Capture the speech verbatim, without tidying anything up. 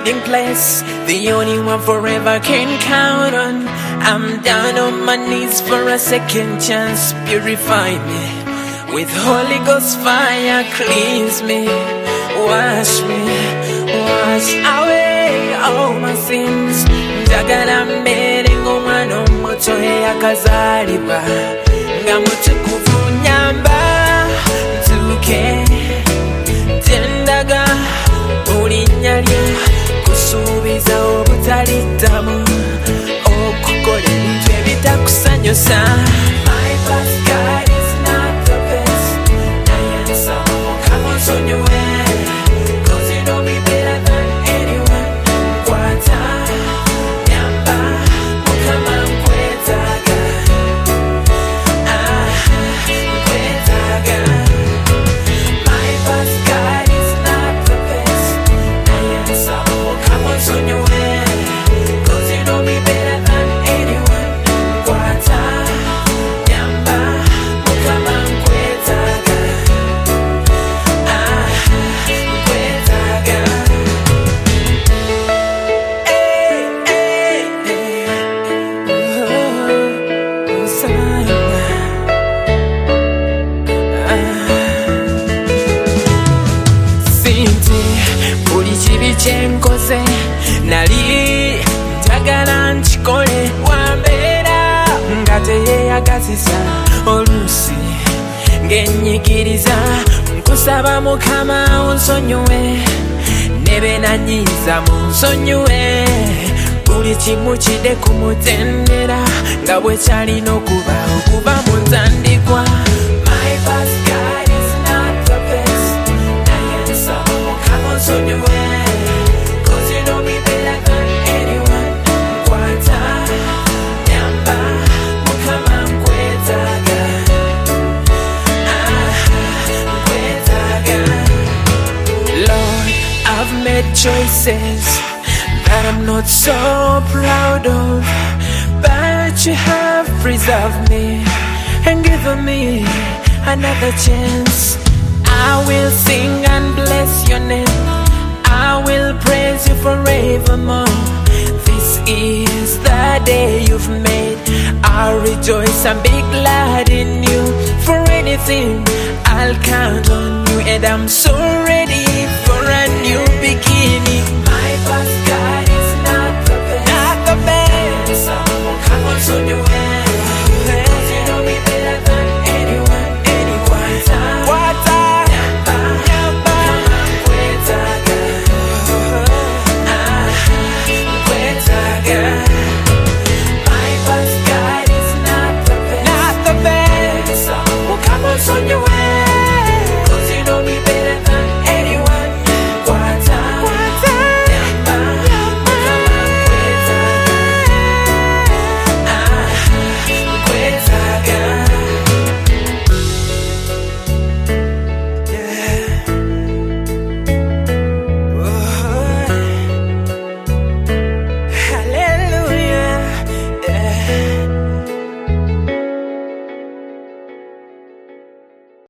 hiding place, the only one forever can count on. I'm down on my knees for a second chance. Purify me with Holy Ghost fire, cleanse me, wash me, wash away all my sins. Njagala mbere ng'omwana omuto eyakazaalibwa nga mutukuvu, nyamba ntuuke gyendaga buli nnya lye, kusuubiza obutalittamu, okukola ebintu ebitakusanyusa. My past God is not the best, naye nsaba Mukama onsonyiwe, 'cause you know me better than anyone. Nkwata, nyamba, Mukama nkwetaaga, ah, nkwetaaga. My past God is not the best, naye nsaba Mukama onsonyiwe, 'cause you know me better than anyone. Nkwata, nyamba, Mukama nkwetaaga, ah, nkwetaaga. Hey, hey, hey. Oh, Hosanna. Sinti buli kibi kyenkoze nali njagala nkikole, wambeera nga teyeyagazisa, oluusi ng'ennyikiriza. Nkusaba Mukama onsonyiwe, ne be nanyiiza munsonyiwe, buli kimu kidde ku mutendera nga bwe kyalina okuba okuva mu ntandikwa. My past God is not the best, naye nsaba Mukama onsonyiwe, 'cause you know me better than anyone. Nkwata, nyamba, Mukama nkwetaaga, ah, nkwetaaga. Lord, I've made choices that I'm not so proud of, but you have preserved me and given me another chance. I will sing and bless your name, I will praise you forevermore. This is the day you've made, I'll rejoice and be glad in you. For anything, I'll count on you, and I'm so ready